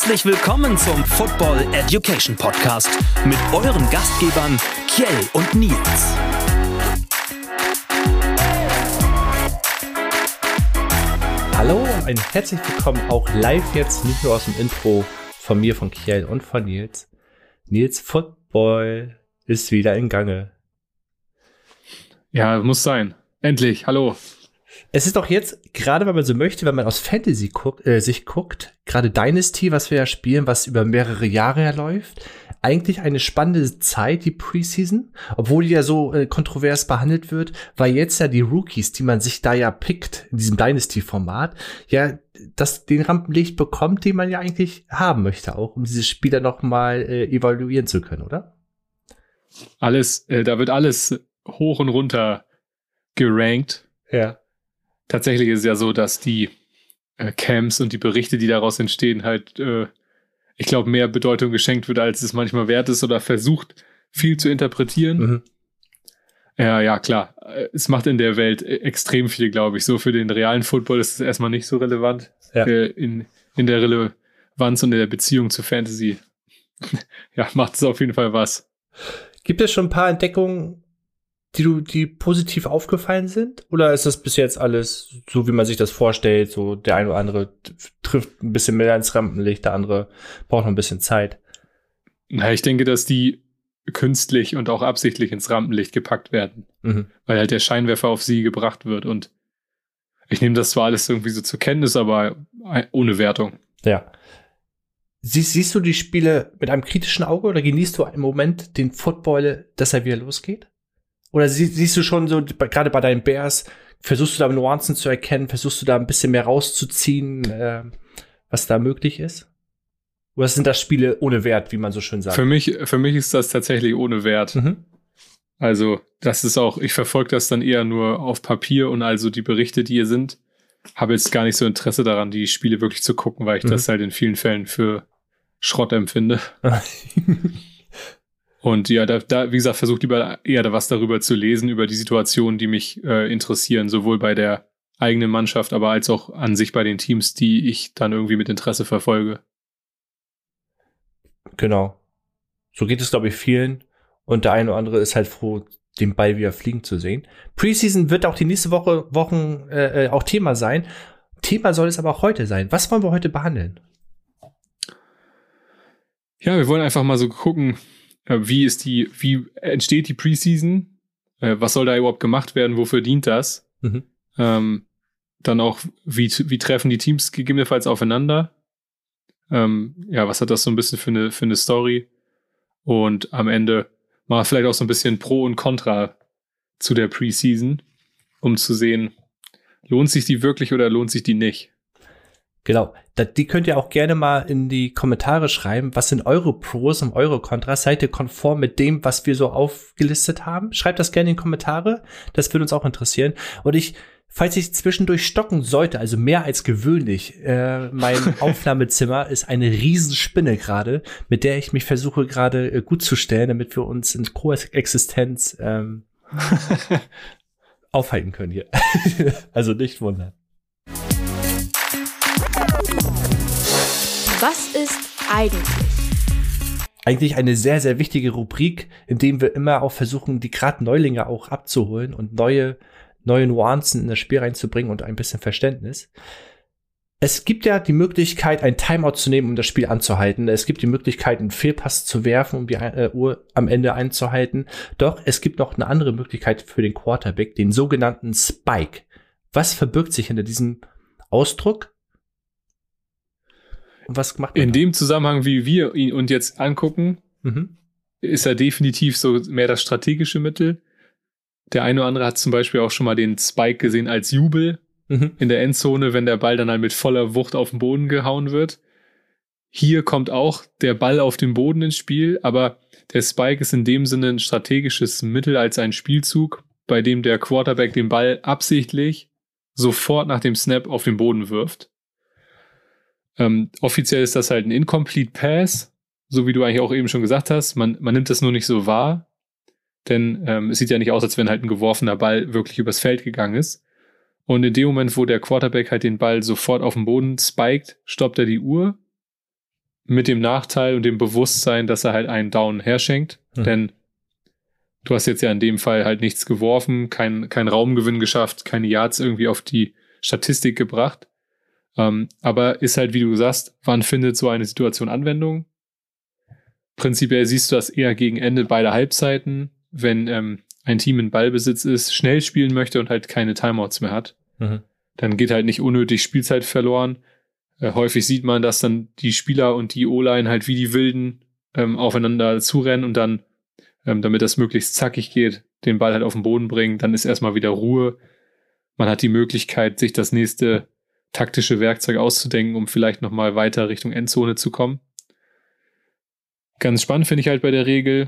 Herzlich willkommen zum Football Education Podcast mit euren Gastgebern Kjell und Nils. Hallo und ein herzlich willkommen auch live jetzt, nicht nur aus dem Intro von mir, von Kjell und von Nils. Nils, Football ist wieder in Gange. Ja, muss sein. Endlich, hallo. Es ist doch jetzt, gerade wenn man so möchte, wenn man aus Fantasy sich guckt, gerade Dynasty, was wir ja spielen, was über mehrere Jahre ja läuft, eigentlich eine spannende Zeit, die Preseason, obwohl die ja so kontrovers behandelt wird, weil jetzt ja die Rookies, die man sich da ja pickt, in diesem Dynasty-Format, ja, den Rampenlicht bekommt, den man ja eigentlich haben möchte, auch um diese Spieler noch mal evaluieren zu können, oder? Alles, da wird alles hoch und runter gerankt. Ja. Tatsächlich ist es ja so, dass die Camps und die Berichte, die daraus entstehen, halt, ich glaube, mehr Bedeutung geschenkt wird, als es manchmal wert ist oder versucht, viel zu interpretieren. Mhm. Ja, klar. Es macht in der Welt extrem viel, glaube ich. So für den realen Football ist es erstmal nicht so relevant. Ja. In der Relevanz und in der Beziehung zu Fantasy ja, macht es auf jeden Fall was. Gibt es schon ein paar Entdeckungen, die positiv aufgefallen sind? Oder ist das bis jetzt alles so, wie man sich das vorstellt? So der eine oder andere trifft ein bisschen mehr ins Rampenlicht, der andere braucht noch ein bisschen Zeit. Na, ich denke, dass die künstlich und auch absichtlich ins Rampenlicht gepackt werden. Mhm. Weil halt der Scheinwerfer auf sie gebracht wird. Und ich nehme das zwar alles irgendwie so zur Kenntnis, aber ohne Wertung. Ja. Siehst du die Spiele mit einem kritischen Auge oder genießt du im Moment den Football, dass er wieder losgeht? Oder siehst du schon so, gerade bei deinen Bears, versuchst du da Nuancen zu erkennen, versuchst du da ein bisschen mehr rauszuziehen, was da möglich ist? Oder sind das Spiele ohne Wert, wie man so schön sagt? Für mich ist das tatsächlich ohne Wert. Mhm. Also, das ist auch, ich verfolge das dann eher nur auf Papier und also die Berichte, die hier sind, habe jetzt gar nicht so Interesse daran, die Spiele wirklich zu gucken, weil ich das halt in vielen Fällen für Schrott empfinde. Und ja, da wie gesagt, versucht lieber eher da was darüber zu lesen, über die Situationen, die mich interessieren, sowohl bei der eigenen Mannschaft, aber als auch an sich bei den Teams, die ich dann irgendwie mit Interesse verfolge. Genau. So geht es, glaube ich, vielen. Und der eine oder andere ist halt froh, den Ball wieder fliegen zu sehen. Preseason wird auch die nächste Wochen auch Thema sein. Thema soll es aber auch heute sein. Was wollen wir heute behandeln? Ja, wir wollen einfach mal so gucken, wie entsteht die Preseason? Was soll da überhaupt gemacht werden? Wofür dient das? Mhm. Dann auch, wie treffen die Teams gegebenenfalls aufeinander? Was hat das so ein bisschen für eine Story? Und am Ende mal vielleicht auch so ein bisschen Pro und Contra zu der Preseason, um zu sehen, lohnt sich die wirklich oder lohnt sich die nicht? Genau, die könnt ihr auch gerne mal in die Kommentare schreiben. Was sind eure Pros und eure Kontras? Seid ihr konform mit dem, was wir so aufgelistet haben? Schreibt das gerne in die Kommentare. Das würde uns auch interessieren. Und falls ich zwischendurch stocken sollte, also mehr als gewöhnlich, mein Aufnahmezimmer ist eine Riesenspinne gerade, mit der ich mich versuche gerade gut zu stellen, damit wir uns in Koexistenz aufhalten können hier. Also nicht wundern. Was ist eigentlich? Eigentlich eine sehr, sehr wichtige Rubrik, in dem wir immer auch versuchen, die gerade Neulinge auch abzuholen und neue Nuancen in das Spiel reinzubringen und ein bisschen Verständnis. Es gibt ja die Möglichkeit, ein Timeout zu nehmen, um das Spiel anzuhalten. Es gibt die Möglichkeit, einen Fehlpass zu werfen, um die Uhr am Ende einzuhalten. Doch es gibt noch eine andere Möglichkeit für den Quarterback, den sogenannten Spike. Was verbirgt sich hinter diesem Ausdruck? Und was macht man in dem Zusammenhang, wie wir ihn uns jetzt angucken, ist er definitiv so mehr das strategische Mittel. Der eine oder andere hat zum Beispiel auch schon mal den Spike gesehen als Jubel in der Endzone, wenn der Ball dann halt mit voller Wucht auf den Boden gehauen wird. Hier kommt auch der Ball auf den Boden ins Spiel, aber der Spike ist in dem Sinne ein strategisches Mittel als ein Spielzug, bei dem der Quarterback den Ball absichtlich sofort nach dem Snap auf den Boden wirft. Offiziell ist das halt ein Incomplete Pass, so wie du eigentlich auch eben schon gesagt hast. Man nimmt das nur nicht so wahr, denn es sieht ja nicht aus, als wenn halt ein geworfener Ball wirklich übers Feld gegangen ist. Und in dem Moment, wo der Quarterback halt den Ball sofort auf den Boden spiked, stoppt er die Uhr mit dem Nachteil und dem Bewusstsein, dass er halt einen Down herschenkt. Denn du hast jetzt ja in dem Fall halt nichts geworfen, kein Raumgewinn geschafft, keine Yards irgendwie auf die Statistik gebracht. Aber ist halt, wie du sagst, wann findet so eine Situation Anwendung? Prinzipiell siehst du das eher gegen Ende beider Halbzeiten, wenn ein Team in Ballbesitz ist, schnell spielen möchte und halt keine Timeouts mehr hat. Dann geht halt nicht unnötig Spielzeit verloren. Häufig sieht man, dass dann die Spieler und die O-Line halt wie die Wilden aufeinander zurennen und dann, damit das möglichst zackig geht, den Ball halt auf den Boden bringen. Dann ist erstmal wieder Ruhe. Man hat die Möglichkeit, sich das nächste taktische Werkzeug auszudenken, um vielleicht nochmal weiter Richtung Endzone zu kommen. Ganz spannend finde ich halt bei der Regel,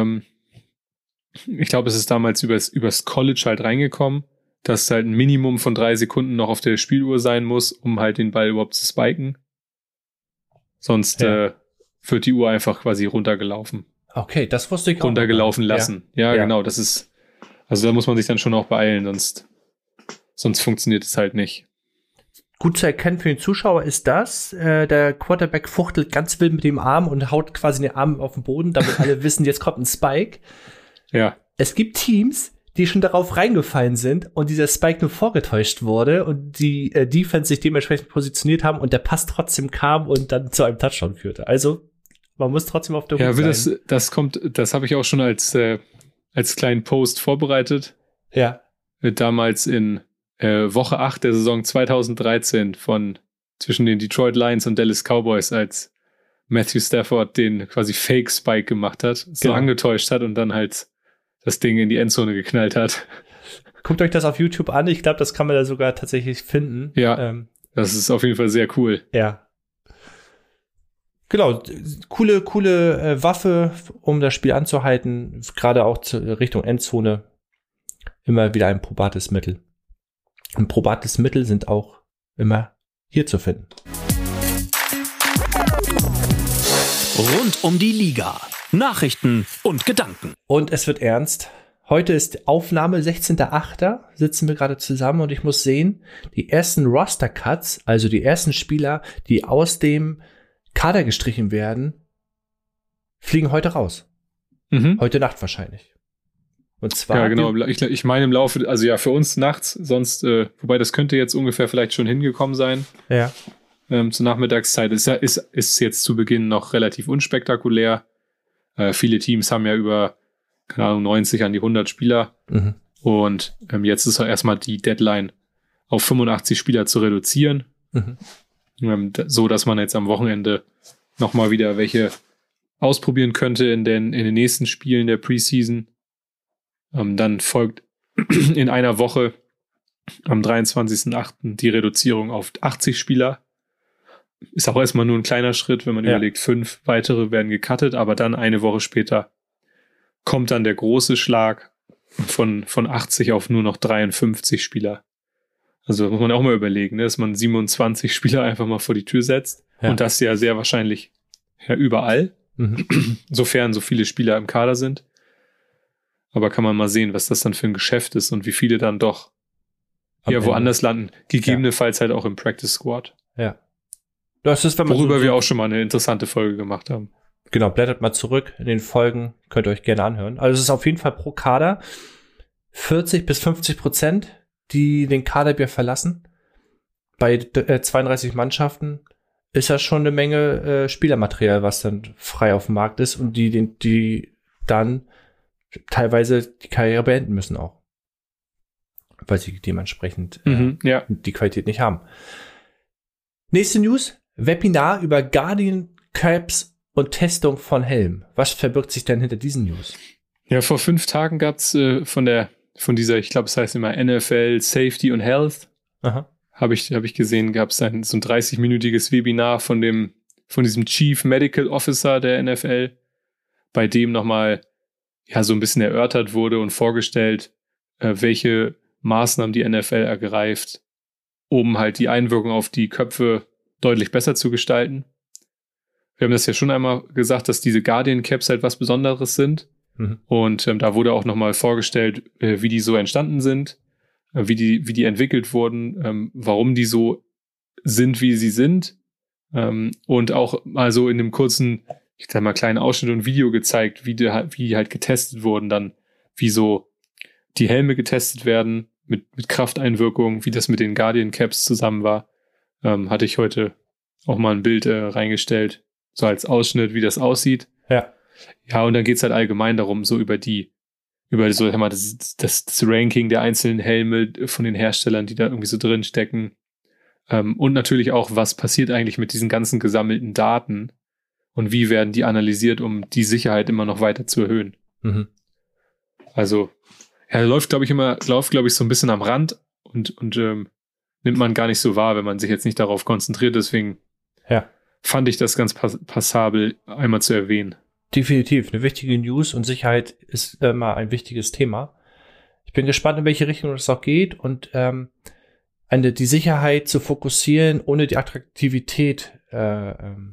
ich glaube, es ist damals übers College halt reingekommen, dass halt ein Minimum von 3 Sekunden noch auf der Spieluhr sein muss, um halt den Ball überhaupt zu spiken. Sonst wird die Uhr einfach quasi runtergelaufen. Okay, das wusste ich auch. Runtergelaufen lassen. Ja, genau, das ist, also da muss man sich dann schon auch beeilen, sonst funktioniert es halt nicht. Gut zu erkennen für den Zuschauer ist das, der Quarterback fuchtelt ganz wild mit dem Arm und haut quasi den Arm auf den Boden, damit alle wissen, jetzt kommt ein Spike. Ja. Es gibt Teams, die schon darauf reingefallen sind und dieser Spike nur vorgetäuscht wurde und die Defense sich dementsprechend positioniert haben und der Pass trotzdem kam und dann zu einem Touchdown führte. Also, man muss trotzdem auf der Hut sein. Das habe ich auch schon als kleinen Post vorbereitet. Ja. Damals in Woche 8 der Saison 2013 zwischen den Detroit Lions und Dallas Cowboys, als Matthew Stafford den quasi Fake-Spike gemacht hat, so angetäuscht hat und dann halt das Ding in die Endzone geknallt hat. Guckt euch das auf YouTube an. Ich glaube, das kann man da sogar tatsächlich finden. Ja, das ist auf jeden Fall sehr cool. Ja. Genau, coole Waffe, um das Spiel anzuhalten. Gerade auch Richtung Endzone. Immer wieder ein probates Mittel. Und probates Mittel sind auch immer hier zu finden. Rund um die Liga. Nachrichten und Gedanken. Und es wird ernst. Heute ist Aufnahme 16.08. Sitzen wir gerade zusammen und ich muss sehen, die ersten Roster-Cuts, also die ersten Spieler, die aus dem Kader gestrichen werden, fliegen heute raus. Heute Nacht wahrscheinlich. Und zwar. Ja, genau. Ich meine im Laufe, also ja, für uns nachts, sonst, wobei das könnte jetzt ungefähr vielleicht schon hingekommen sein. Ja. Zur Nachmittagszeit ist jetzt zu Beginn noch relativ unspektakulär. Viele Teams haben ja über, keine Ahnung, 90 an die 100 Spieler. Und jetzt ist auch erstmal die Deadline auf 85 Spieler zu reduzieren. So, dass man jetzt am Wochenende nochmal wieder welche ausprobieren könnte in den nächsten Spielen der Preseason. Dann folgt in einer Woche am 23.08. die Reduzierung auf 80 Spieler. Ist auch erstmal nur ein kleiner Schritt, wenn man überlegt, 5 weitere werden gecuttet, aber dann eine Woche später kommt dann der große Schlag von 80 auf nur noch 53 Spieler. Also muss man auch mal überlegen, dass man 27 Spieler einfach mal vor die Tür setzt. Ja. Und das ja sehr wahrscheinlich überall, sofern so viele Spieler im Kader sind. Aber kann man mal sehen, was das dann für ein Geschäft ist und wie viele dann doch woanders landen. Gegebenenfalls halt auch im Practice Squad. Ja. Das ist, wenn man worüber wir auch schon mal eine interessante Folge gemacht haben. Genau, blättert mal zurück in den Folgen, könnt ihr euch gerne anhören. Also es ist auf jeden Fall pro Kader 40-50%, die den Kader wieder verlassen. Bei 32 Mannschaften ist das schon eine Menge Spielermaterial, was dann frei auf dem Markt ist und die dann teilweise die Karriere beenden müssen auch. Weil sie dementsprechend die Qualität nicht haben. Nächste News. Webinar über Guardian Caps und Testung von Helm. Was verbirgt sich denn hinter diesen News? Ja, vor 5 Tagen gab es von dieser, ich glaube, es heißt immer NFL Safety und Health. Habe ich gesehen, gab es so ein 30-minütiges Webinar von diesem Chief Medical Officer der NFL, bei dem nochmal so ein bisschen erörtert wurde und vorgestellt, welche Maßnahmen die NFL ergreift, um halt die Einwirkung auf die Köpfe deutlich besser zu gestalten. Wir haben das ja schon einmal gesagt, dass diese Guardian Caps halt was Besonderes sind. Und da wurde auch nochmal vorgestellt, wie die so entstanden sind, wie die entwickelt wurden, warum die so sind, wie sie sind, Und auch mal so in einem kurzen, ich sag mal, kleinen Ausschnitt und Video gezeigt, wie die halt getestet wurden dann, wie so die Helme getestet werden mit Krafteinwirkung, wie das mit den Guardian Caps zusammen war. Hatte ich heute auch mal ein Bild reingestellt, so als Ausschnitt, wie das aussieht. Ja. Ja, und dann geht's halt allgemein darum, so über so, das Ranking der einzelnen Helme von den Herstellern, die da irgendwie so drin stecken. Und natürlich auch, was passiert eigentlich mit diesen ganzen gesammelten Daten und wie werden die analysiert, um die Sicherheit immer noch weiter zu erhöhen. Mhm. Also, ja, läuft, glaube ich, so ein bisschen am Rand und nimmt man gar nicht so wahr, wenn man sich jetzt nicht darauf konzentriert. Deswegen fand ich das ganz passabel, einmal zu erwähnen. Definitiv. Eine wichtige News und Sicherheit ist immer ein wichtiges Thema. Ich bin gespannt, in welche Richtung das auch geht und die Sicherheit zu fokussieren, ohne die Attraktivität drunter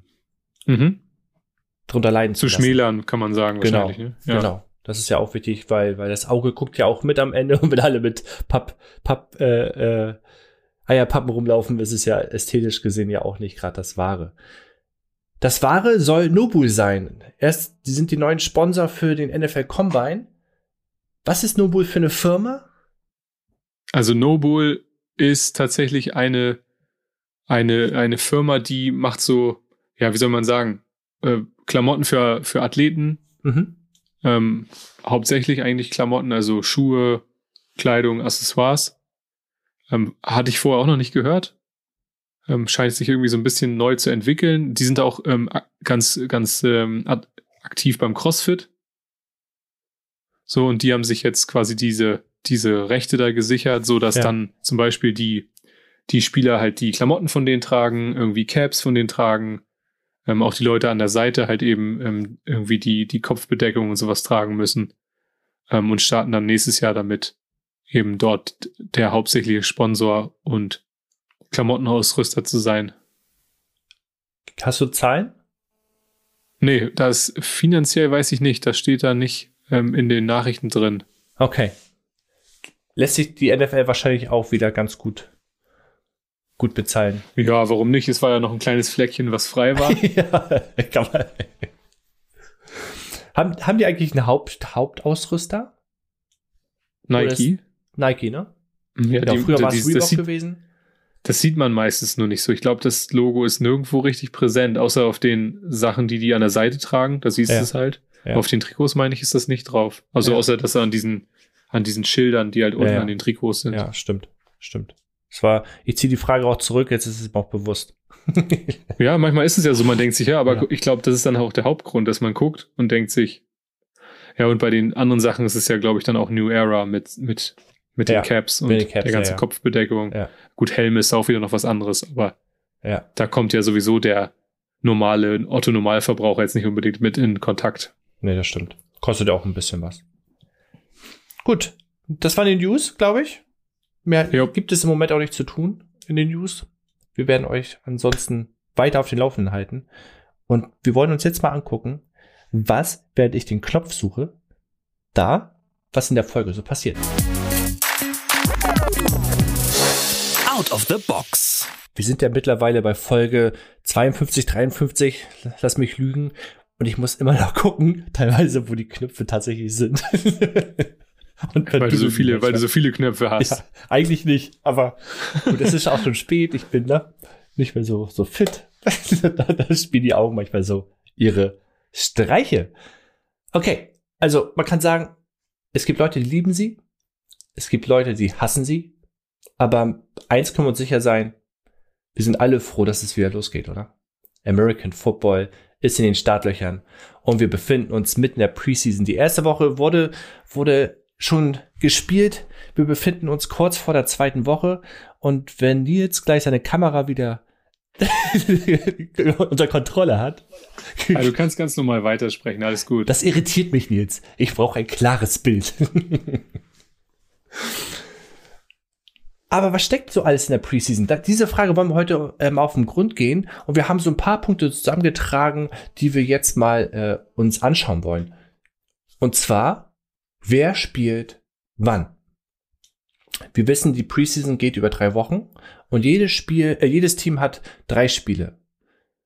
leiden zu lassen. Schmälern, kann man sagen, wahrscheinlich. Ne? Ja. Genau. Das ist ja auch wichtig, weil das Auge guckt ja auch mit am Ende und wenn alle mit Eierpappen rumlaufen, ist es ja ästhetisch gesehen ja auch nicht gerade das Wahre. Das Wahre soll Nobull sein. Die sind die neuen Sponsor für den NFL Combine. Was ist Nobull für eine Firma? Also Nobull ist tatsächlich eine Firma, die macht so, ja, wie soll man sagen, Klamotten für Athleten. Hauptsächlich eigentlich Klamotten, also Schuhe, Kleidung, Accessoires. Hatte ich vorher auch noch nicht gehört. Scheint sich irgendwie so ein bisschen neu zu entwickeln. Die sind auch ganz aktiv beim CrossFit. So, und die haben sich jetzt quasi diese Rechte da gesichert, so dass dann zum Beispiel die Spieler halt die Klamotten von denen tragen, irgendwie Caps von denen tragen, auch die Leute an der Seite halt eben irgendwie die Kopfbedeckung und sowas tragen müssen, und starten dann nächstes Jahr damit, eben dort der hauptsächliche Sponsor und Klamottenausrüster zu sein. Hast du Zahlen? Nee, das finanziell weiß ich nicht. Das steht da nicht in den Nachrichten drin. Okay. Lässt sich die NFL wahrscheinlich auch wieder ganz gut bezahlen. Ja, warum nicht? Es war ja noch ein kleines Fleckchen, was frei war. Ja, kann man. Haben die eigentlich einen Hauptausrüster? Nike? Nike, ne? Ja, genau, früher war es Reebok gewesen. Das sieht man meistens nur nicht so. Ich glaube, das Logo ist nirgendwo richtig präsent, außer auf den Sachen, die an der Seite tragen. Da siehst du es halt. Ja. Auf den Trikots, meine ich, ist das nicht drauf. Also außer, dass er an diesen Schildern, die halt unten an den Trikots sind. Ja, stimmt. Ich ziehe die Frage auch zurück, jetzt ist es mir auch bewusst. Ja, manchmal ist es ja so, man denkt sich, aber ich glaube, das ist dann auch der Hauptgrund, dass man guckt und denkt sich, ja, und bei den anderen Sachen ist es ja, glaube ich, dann auch New Era mit den Caps und der ganzen Kopfbedeckung. Ja. Gut, Helm ist auch wieder noch was anderes, aber da kommt ja sowieso der normale Otto-Normalverbraucher jetzt nicht unbedingt mit in Kontakt. Nee, das stimmt. Kostet ja auch ein bisschen was. Gut, das waren die News, glaube ich. Mehr gibt es im Moment auch nicht zu tun in den News. Wir werden euch ansonsten weiter auf den Laufenden halten. Und wir wollen uns jetzt mal angucken, während ich den Knopf suche, was in der Folge so passiert. Out of the box. Wir sind ja mittlerweile bei Folge 52, 53, lass mich lügen. Und ich muss immer noch gucken, teilweise, wo die Knöpfe tatsächlich sind. Weil du so viele Knöpfe hast. Ja, eigentlich nicht, aber gut, es ist auch schon spät. Ich bin nicht mehr so fit. Da spielen die Augen manchmal so ihre Streiche. Okay, also man kann sagen, es gibt Leute, die lieben sie. Es gibt Leute, die hassen sie. Aber eins können wir uns sicher sein, wir sind alle froh, dass es wieder losgeht, oder? American Football ist in den Startlöchern und wir befinden uns mitten in der Preseason. Die erste Woche wurde schon gespielt. Wir befinden uns kurz vor der zweiten Woche und wenn Nils gleich seine Kamera wieder unter Kontrolle hat. Also du kannst ganz normal weitersprechen, alles gut. Das irritiert mich, Nils. Ich brauche ein klares Bild. Aber was steckt so alles in der Preseason? Diese Frage wollen wir heute auf den Grund gehen und wir haben so ein paar Punkte zusammengetragen, die wir jetzt mal uns anschauen wollen. Und zwar, wer spielt wann? Wir wissen, die Preseason geht über 3 Wochen und jedes Team hat 3 Spiele.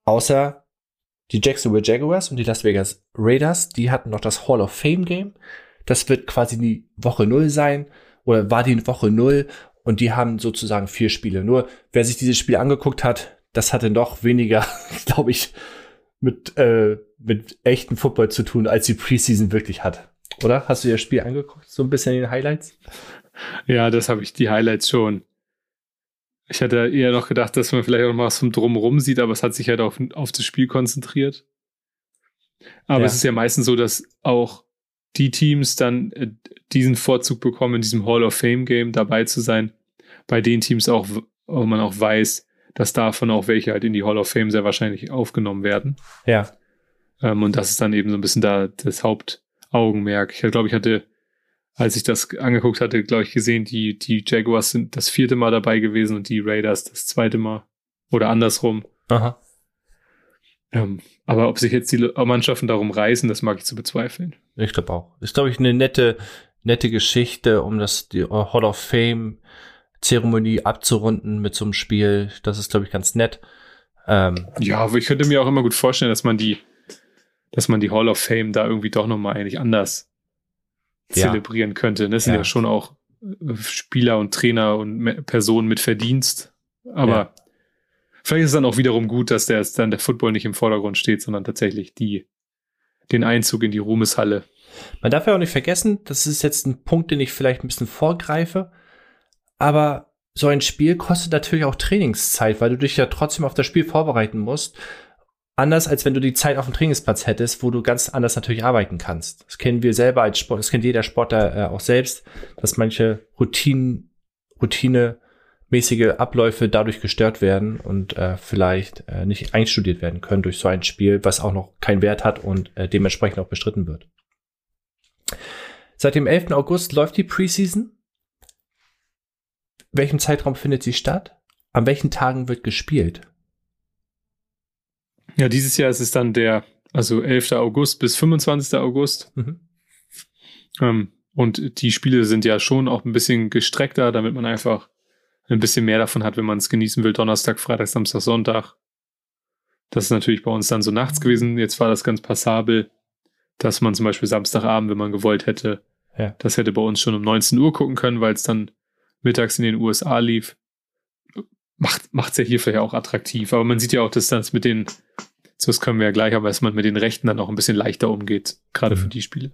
Außer die Jacksonville Jaguars und die Las Vegas Raiders, die hatten noch das Hall of Fame Game. Das wird quasi die Woche 0 sein oder war die Woche 0 und die haben sozusagen 4 Spiele. Nur wer sich dieses Spiel angeguckt hat, das hatte noch weniger, glaube ich, mit echten Football zu tun, als die Preseason wirklich hat. Oder? Hast du dir das Spiel angeguckt? So ein bisschen in den Highlights? Ja, das habe ich, die Highlights schon. Ich hatte eher noch gedacht, dass man vielleicht auch noch was vom Drumherum sieht, aber es hat sich halt auf das Spiel konzentriert. Aber es ist ja meistens so, dass auch die Teams dann diesen Vorzug bekommen, in diesem Hall of Fame Game dabei zu sein. Bei den Teams auch, wo man auch weiß, dass davon auch welche halt in die Hall of Fame sehr wahrscheinlich aufgenommen werden. Ja. Und das ist dann eben so ein bisschen da das Hauptaugenmerk. Ich glaube, ich hatte, als ich das angeguckt hatte, glaube ich, gesehen, die Jaguars sind das 4. Mal dabei gewesen und die Raiders das 2. Mal. Oder andersrum. Aha. Aber ob sich jetzt die Mannschaften darum reißen, das mag ich zu bezweifeln. Ich glaube auch. Ist, glaube ich, eine nette Geschichte, um die Hall of Fame Zeremonie abzurunden mit so einem Spiel. Das ist, glaube ich, ganz nett. Ja, aber ich könnte mir auch immer gut vorstellen, dass man die Hall of Fame da irgendwie doch nochmal eigentlich anders zelebrieren könnte. Das sind ja schon auch Spieler und Trainer und Personen mit Verdienst. Aber vielleicht ist es dann auch wiederum gut, dass der Football nicht im Vordergrund steht, sondern tatsächlich den Einzug in die Ruhmeshalle. Man darf ja auch nicht vergessen, das ist jetzt ein Punkt, den ich vielleicht ein bisschen vorgreife, aber so ein Spiel kostet natürlich auch Trainingszeit, weil du dich ja trotzdem auf das Spiel vorbereiten musst. Anders, als wenn du die Zeit auf dem Trainingsplatz hättest, wo du ganz anders natürlich arbeiten kannst. Das kennen wir selber als Sport, das kennt jeder Sportler auch selbst, dass manche routinemäßige Abläufe dadurch gestört werden und vielleicht nicht einstudiert werden können durch so ein Spiel, was auch noch keinen Wert hat und dementsprechend auch bestritten wird. Seit dem 11. August läuft die Preseason. Welchem Zeitraum findet sie statt? An welchen Tagen wird gespielt? Ja, dieses Jahr ist es dann 11. August bis 25. August. Und die Spiele sind ja schon auch ein bisschen gestreckter, damit man einfach ein bisschen mehr davon hat, wenn man es genießen will. Donnerstag, Freitag, Samstag, Sonntag. Das ist natürlich bei uns dann so nachts gewesen. Jetzt war das ganz passabel, dass man zum Beispiel Samstagabend, wenn man gewollt hätte, das hätte bei uns schon um 19 Uhr gucken können, weil es dann mittags in den USA lief. Macht's ja hier vielleicht auch attraktiv. Aber man sieht ja auch, dass das mit den, das können wir ja gleich, aber dass man mit den Rechten dann auch ein bisschen leichter umgeht, gerade für die Spiele.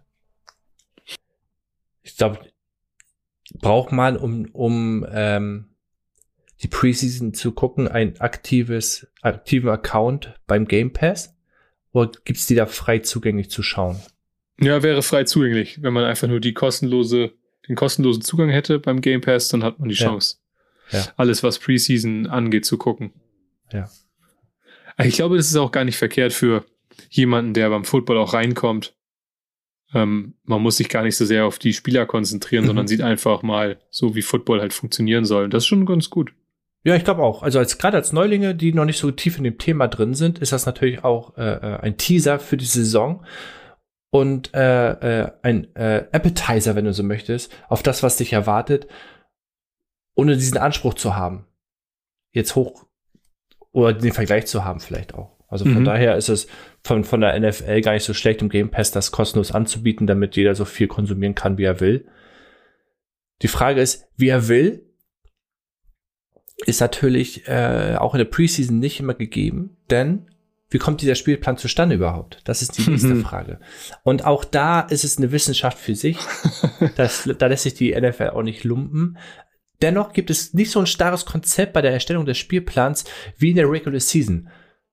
Ich glaube, braucht man, um die Preseason zu gucken, einen aktiven Account beim Game Pass? Oder gibt's die da frei zugänglich zu schauen? Ja, wäre frei zugänglich. Wenn man einfach nur den kostenlosen Zugang hätte beim Game Pass, dann hat man die Chance, alles, was Preseason angeht, zu gucken. Ja. Ich glaube, das ist auch gar nicht verkehrt für jemanden, der beim Football auch reinkommt. Man muss sich gar nicht so sehr auf die Spieler konzentrieren, sondern sieht einfach mal so, wie Football halt funktionieren soll. Und das ist schon ganz gut. Ja, ich glaube auch. Also gerade als Neulinge, die noch nicht so tief in dem Thema drin sind, ist das natürlich auch ein Teaser für die Saison und ein Appetizer, wenn du so möchtest, auf das, was dich erwartet, ohne diesen Anspruch zu haben. Jetzt hoch oder den Vergleich zu haben vielleicht auch. Also von daher ist es von der NFL gar nicht so schlecht, im Game Pass das kostenlos anzubieten, damit jeder so viel konsumieren kann, wie er will. Die Frage ist, wie er will, ist natürlich auch in der Preseason nicht immer gegeben, denn wie kommt dieser Spielplan zustande überhaupt? Das ist die nächste Frage. Und auch da ist es eine Wissenschaft für sich. Da lässt sich die NFL auch nicht lumpen. Dennoch gibt es nicht so ein starres Konzept bei der Erstellung des Spielplans wie in der Regular Season.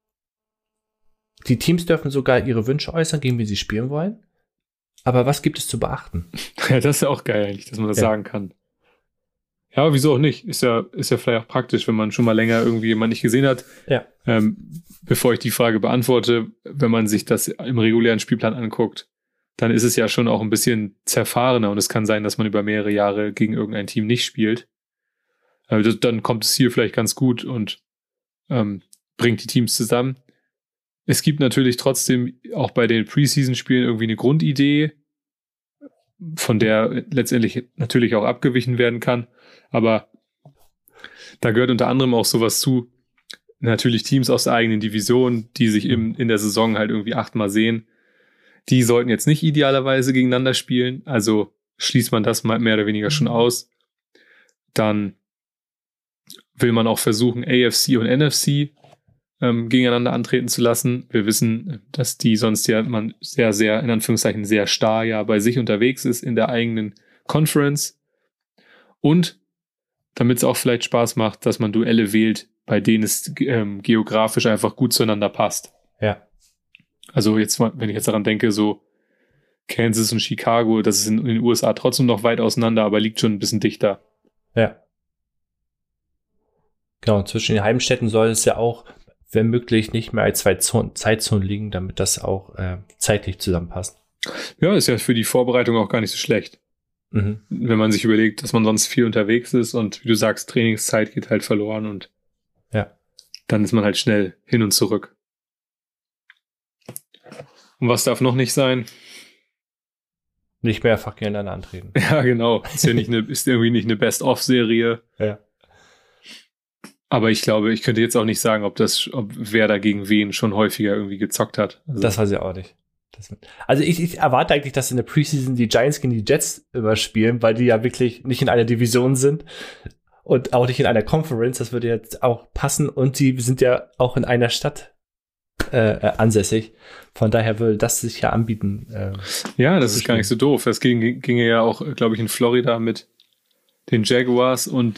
Die Teams dürfen sogar ihre Wünsche äußern, gegen wen sie spielen wollen. Aber was gibt es zu beachten? Ja, das ist ja auch geil eigentlich, dass man das sagen kann. Ja, aber wieso auch nicht? Ist ja vielleicht auch praktisch, wenn man schon mal länger irgendwie jemanden nicht gesehen hat. Ja. Bevor ich die Frage beantworte, wenn man sich das im regulären Spielplan anguckt, dann ist es ja schon auch ein bisschen zerfahrener und es kann sein, dass man über mehrere Jahre gegen irgendein Team nicht spielt. Dann kommt es hier vielleicht ganz gut und bringt die Teams zusammen. Es gibt natürlich trotzdem auch bei den Preseason-Spielen irgendwie eine Grundidee, von der letztendlich natürlich auch abgewichen werden kann. Aber da gehört unter anderem auch sowas zu, natürlich Teams aus der eigenen Division, die sich in der Saison halt irgendwie 8-mal sehen. Die sollten jetzt nicht idealerweise gegeneinander spielen, also schließt man das mal mehr oder weniger schon aus. Dann will man auch versuchen, AFC und NFC gegeneinander antreten zu lassen. Wir wissen, dass die sonst ja man sehr, sehr, in Anführungszeichen, sehr starr ja bei sich unterwegs ist in der eigenen Conference. Und damit es auch vielleicht Spaß macht, dass man Duelle wählt, bei denen es geografisch einfach gut zueinander passt. Ja. Also jetzt, wenn ich jetzt daran denke, so Kansas und Chicago, das ist in den USA trotzdem noch weit auseinander, aber liegt schon ein bisschen dichter. Ja. Genau, zwischen den Heimstädten soll es ja auch, wenn möglich, nicht mehr als 2 Zeitzonen liegen, damit das auch zeitlich zusammenpasst. Ja, ist ja für die Vorbereitung auch gar nicht so schlecht. Wenn man sich überlegt, dass man sonst viel unterwegs ist und wie du sagst, Trainingszeit geht halt verloren und dann ist man halt schnell hin und zurück. Und was darf noch nicht sein? Nicht mehrfach gegeneinander antreten. Ja, genau. Ist irgendwie nicht eine Best-of-Serie. Ja. Aber ich glaube, ich könnte jetzt auch nicht sagen, ob wer da gegen wen schon häufiger irgendwie gezockt hat. Also das weiß ich auch nicht. Also ich erwarte eigentlich, dass in der Preseason die Giants gegen die Jets überspielen, weil die ja wirklich nicht in einer Division sind und auch nicht in einer Conference. Das würde jetzt auch passen und die sind ja auch in einer Stadt ansässig. Von daher würde das sich ja anbieten. Ja, das ist gar nicht so doof. Das ginge ja auch, glaube ich, in Florida mit den Jaguars und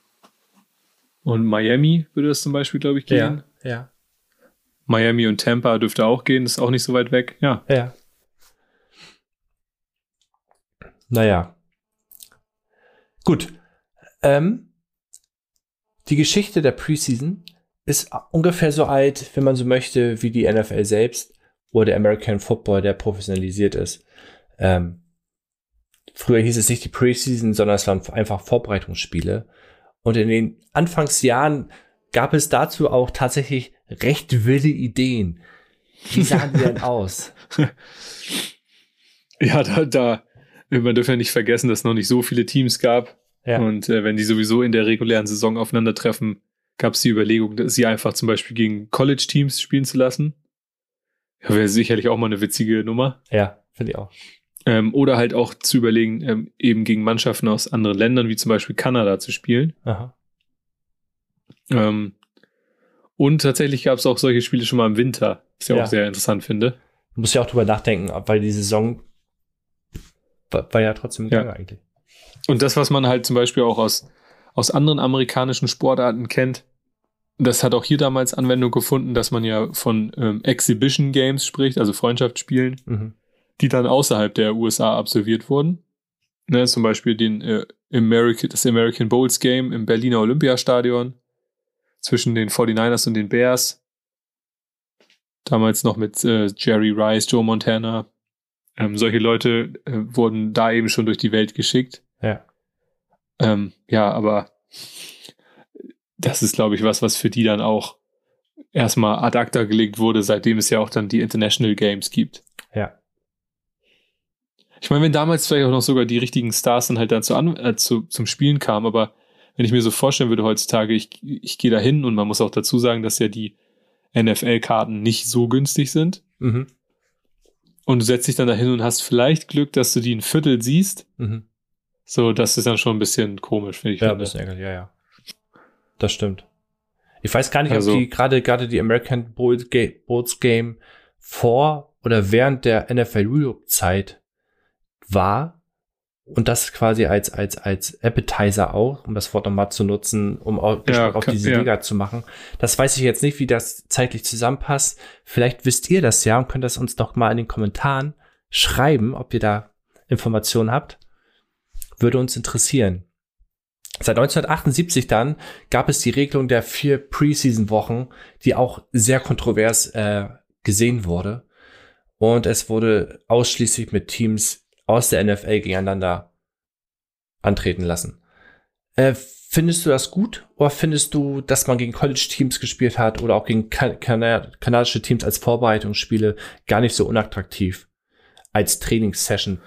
Miami würde das zum Beispiel, glaube ich, gehen. Ja. Miami und Tampa dürfte auch gehen, ist auch nicht so weit weg. Ja. Naja. Gut. Die Geschichte der Preseason ist ungefähr so alt, wenn man so möchte, wie die NFL selbst oder der American Football, der professionalisiert ist. Früher hieß es nicht die Preseason, sondern es waren einfach Vorbereitungsspiele. Und in den Anfangsjahren gab es dazu auch tatsächlich recht wilde Ideen. Wie sahen die denn aus? Ja, man darf ja nicht vergessen, dass es noch nicht so viele Teams gab. Ja. Und wenn die sowieso in der regulären Saison aufeinandertreffen, gab es die Überlegung, sie einfach zum Beispiel gegen College-Teams spielen zu lassen. Ja, wäre sicherlich auch mal eine witzige Nummer. Ja, finde ich auch. Oder halt auch zu überlegen, eben gegen Mannschaften aus anderen Ländern, wie zum Beispiel Kanada, zu spielen. Aha. Und tatsächlich gab es auch solche Spiele schon mal im Winter, was ich auch sehr interessant finde. Du musst ja auch drüber nachdenken, weil die Saison war ja trotzdem im Gange eigentlich. Und das, was man halt zum Beispiel auch aus anderen amerikanischen Sportarten kennt, das hat auch hier damals Anwendung gefunden, dass man ja von Exhibition Games spricht, also Freundschaftsspielen, die dann außerhalb der USA absolviert wurden. Ne, zum Beispiel das American Bowls Game im Berliner Olympiastadion zwischen den 49ers und den Bears. Damals noch mit Jerry Rice, Joe Montana. Solche Leute wurden da eben schon durch die Welt geschickt. Ja. Aber das ist, glaube ich, was für die dann auch erstmal ad acta gelegt wurde, seitdem es ja auch dann die International Games gibt. Ja. Ich meine, wenn damals vielleicht auch noch sogar die richtigen Stars dann halt dann zum Spielen kamen, aber wenn ich mir so vorstellen würde heutzutage, ich gehe da hin und man muss auch dazu sagen, dass ja die NFL-Karten nicht so günstig sind. Und du setzt dich dann da hin und hast vielleicht Glück, dass du die ein Viertel siehst. So, das ist dann schon ein bisschen komisch, finde ich. Ja, ein bisschen ärgerlich, ja. Das stimmt. Ich weiß gar nicht, ob die gerade die American Bowls Game vor oder während der NFL Europe-Zeit war und das quasi als Appetizer auch, um das Wort nochmal zu nutzen, um auch auf diese Liga zu machen. Das weiß ich jetzt nicht, wie das zeitlich zusammenpasst. Vielleicht wisst ihr das ja und könnt das uns doch mal in den Kommentaren schreiben, ob ihr da Informationen habt. Würde uns interessieren. Seit 1978 dann gab es die Regelung der 4 Preseason-Wochen, die auch sehr kontrovers gesehen wurde. Und es wurde ausschließlich mit Teams aus der NFL gegeneinander antreten lassen. Findest du das gut? Oder findest du, dass man gegen College-Teams gespielt hat oder auch gegen kanadische Teams als Vorbereitungsspiele gar nicht so unattraktiv als Trainingssession?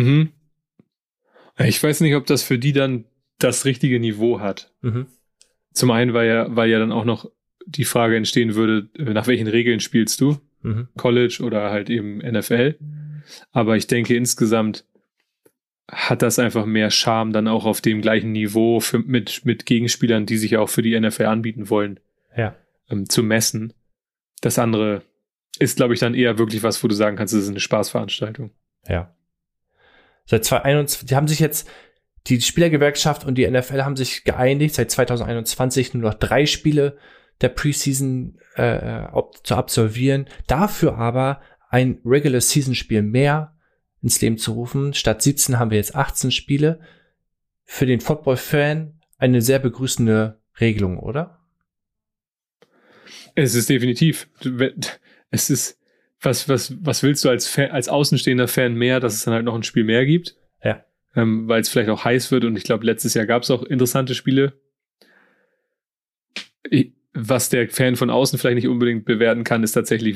Ich weiß nicht, ob das für die dann das richtige Niveau hat. Zum einen, weil ja dann auch noch die Frage entstehen würde, nach welchen Regeln spielst du? College oder halt eben NFL. Aber ich denke, insgesamt hat das einfach mehr Charme dann auch auf dem gleichen Niveau mit Gegenspielern, die sich auch für die NFL anbieten wollen, zu messen. Das andere ist, glaube ich, dann eher wirklich was, wo du sagen kannst, es ist eine Spaßveranstaltung. Ja. Seit 2021, die haben sich jetzt, die Spielergewerkschaft und die NFL haben sich geeinigt, seit 2021 nur noch 3 Spiele der Preseason zu absolvieren. Dafür aber ein Regular-Season-Spiel mehr ins Leben zu rufen. Statt 17 haben wir jetzt 18 Spiele. Für den Football-Fan eine sehr begrüßende Regelung, oder? Es ist definitiv. Es ist, was willst du als außenstehender Fan mehr, dass es dann halt noch ein Spiel mehr gibt? Ja. Weil es vielleicht auch heiß wird und ich glaube, letztes Jahr gab es auch interessante Spiele. Was der Fan von außen vielleicht nicht unbedingt bewerten kann, ist tatsächlich,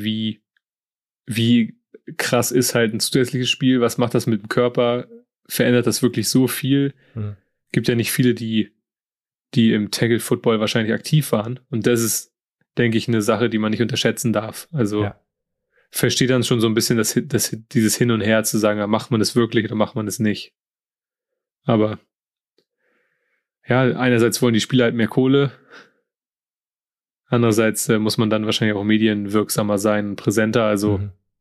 wie krass ist halt ein zusätzliches Spiel, was macht das mit dem Körper, verändert das wirklich so viel? Gibt ja nicht viele, die im Tackle-Football wahrscheinlich aktiv waren und das ist, denke ich, eine Sache, die man nicht unterschätzen darf. Also versteht dann schon so ein bisschen dieses Hin und Her zu sagen, macht man das wirklich oder macht man es nicht? Aber ja, einerseits wollen die Spieler halt mehr Kohle, andererseits muss man dann wahrscheinlich auch medienwirksamer sein, präsenter, also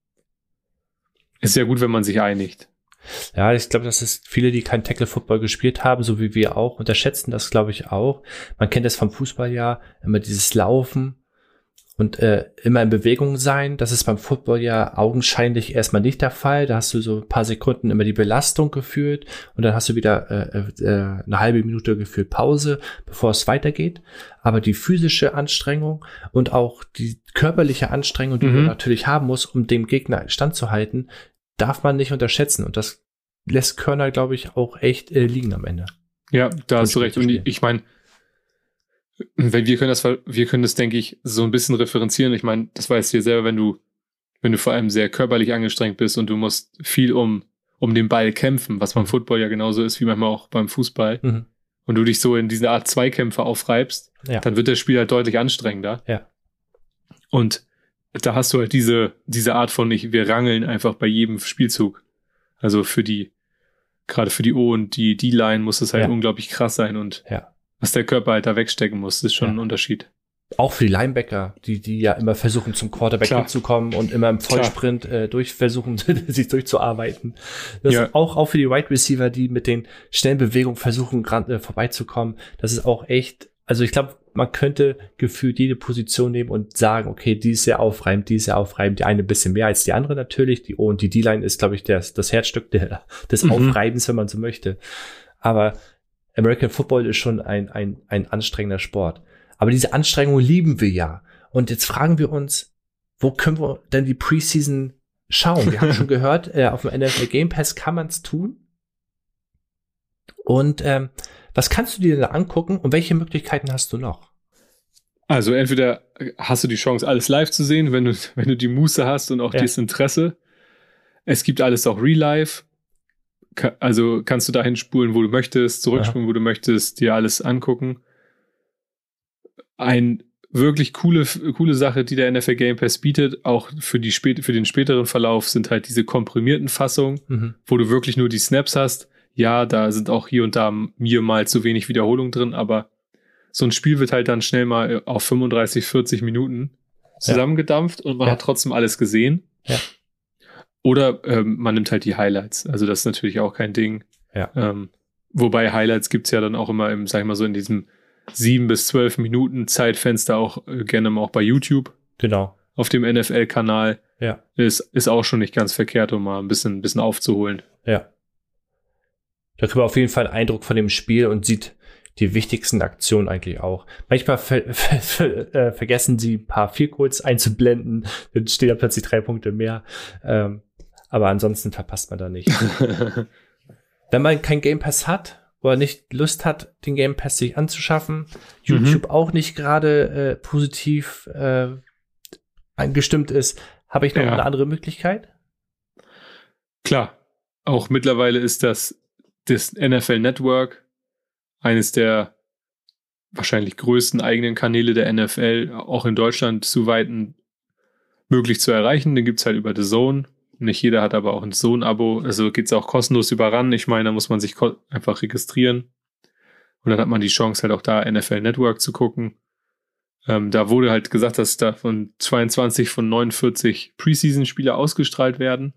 ist ja gut, wenn man sich einigt. Ja, ich glaube, das ist viele, die kein Tackle-Football gespielt haben, so wie wir auch, unterschätzen das, glaube ich, auch. Man kennt das vom Fußball ja, immer dieses Laufen und immer in Bewegung sein. Das ist beim Football ja augenscheinlich erstmal nicht der Fall. Da hast du so ein paar Sekunden immer die Belastung gefühlt und dann hast du wieder eine halbe Minute gefühlt Pause, bevor es weitergeht. Aber die physische Anstrengung und auch die körperliche Anstrengung, die man natürlich haben muss, um dem Gegner standzuhalten, darf man nicht unterschätzen. Und das lässt Körner, glaube ich, auch echt liegen am Ende. Ja, da hast du recht. Und ich meine, wir können das, denke ich, so ein bisschen referenzieren. Ich meine, das weißt du ja selber, wenn du vor allem sehr körperlich angestrengt bist und du musst viel um den Ball kämpfen, was beim Football ja genauso ist wie manchmal auch beim Fußball, und du dich so in diese Art Zweikämpfe aufreibst, dann wird das Spiel halt deutlich anstrengender. Ja. Und da hast du halt diese Art von wir rangeln einfach bei jedem Spielzug. Also gerade für die O und die D-Line muss es halt unglaublich krass sein und was der Körper halt da wegstecken muss, ist schon ein Unterschied. Auch für die Linebacker, die ja immer versuchen, zum Quarterback hinzukommen und immer im Vollsprint versuchen, sich durchzuarbeiten. Das ist auch für die Wide Receiver, die mit den schnellen Bewegungen versuchen, vorbeizukommen. Das ist auch echt, also ich glaube, man könnte gefühlt jede Position nehmen und sagen, okay, die ist sehr aufreibend, die eine ein bisschen mehr als die andere natürlich. Die O und die D-Line ist, glaube ich, das Herzstück des Aufreibens, wenn man so möchte. Aber American Football ist schon ein anstrengender Sport. Aber diese Anstrengung lieben wir ja. Und jetzt fragen wir uns, wo können wir denn die Preseason schauen? Wir haben schon gehört, auf dem NFL Game Pass kann man es tun. Und was kannst du dir da angucken und welche Möglichkeiten hast du noch? Also entweder hast du die Chance, alles live zu sehen, wenn du die Muße hast und auch das Interesse. Es gibt alles auch real life. Also kannst du dahin spulen, wo du möchtest, zurückspulen, wo du möchtest, dir alles angucken. Ein wirklich coole Sache, die der NFL Game Pass bietet, auch für den späteren Verlauf, sind halt diese komprimierten Fassungen, wo du wirklich nur die Snaps hast. Ja, da sind auch hier und da mir mal zu wenig Wiederholung drin, aber so ein Spiel wird halt dann schnell mal auf 35, 40 Minuten zusammengedampft und man hat trotzdem alles gesehen. Ja. Oder man nimmt halt die Highlights. Also das ist natürlich auch kein Ding. Ja. Wobei Highlights gibt's ja dann auch immer sag ich mal so in diesem 7 bis 12 Minuten Zeitfenster auch gerne mal auch bei YouTube. Genau. Auf dem NFL-Kanal. Ja. Ist auch schon nicht ganz verkehrt, um mal ein bisschen aufzuholen. Ja. Da kriegt man auf jeden Fall einen Eindruck von dem Spiel und sieht die wichtigsten Aktionen eigentlich auch. Manchmal vergessen sie ein paar Field Goals einzublenden, dann stehen da plötzlich 3 Punkte mehr. Aber ansonsten verpasst man da nicht. Wenn man kein Game Pass hat oder nicht Lust hat, den Game Pass sich anzuschaffen, YouTube auch nicht gerade positiv angestimmt ist, habe ich noch eine andere Möglichkeit? Klar. Auch mittlerweile ist das NFL Network eines der wahrscheinlich größten eigenen Kanäle der NFL auch in Deutschland zu Weitem möglich zu erreichen. Den gibt es halt über The Zone. Nicht jeder hat aber auch ein Zone-Abo. Also geht es auch kostenlos über RAN. Ich meine, da muss man sich einfach registrieren. Und dann hat man die Chance, halt auch da NFL Network zu gucken. Da wurde halt gesagt, dass da von 22 von 49 Preseason-Spiele ausgestrahlt werden.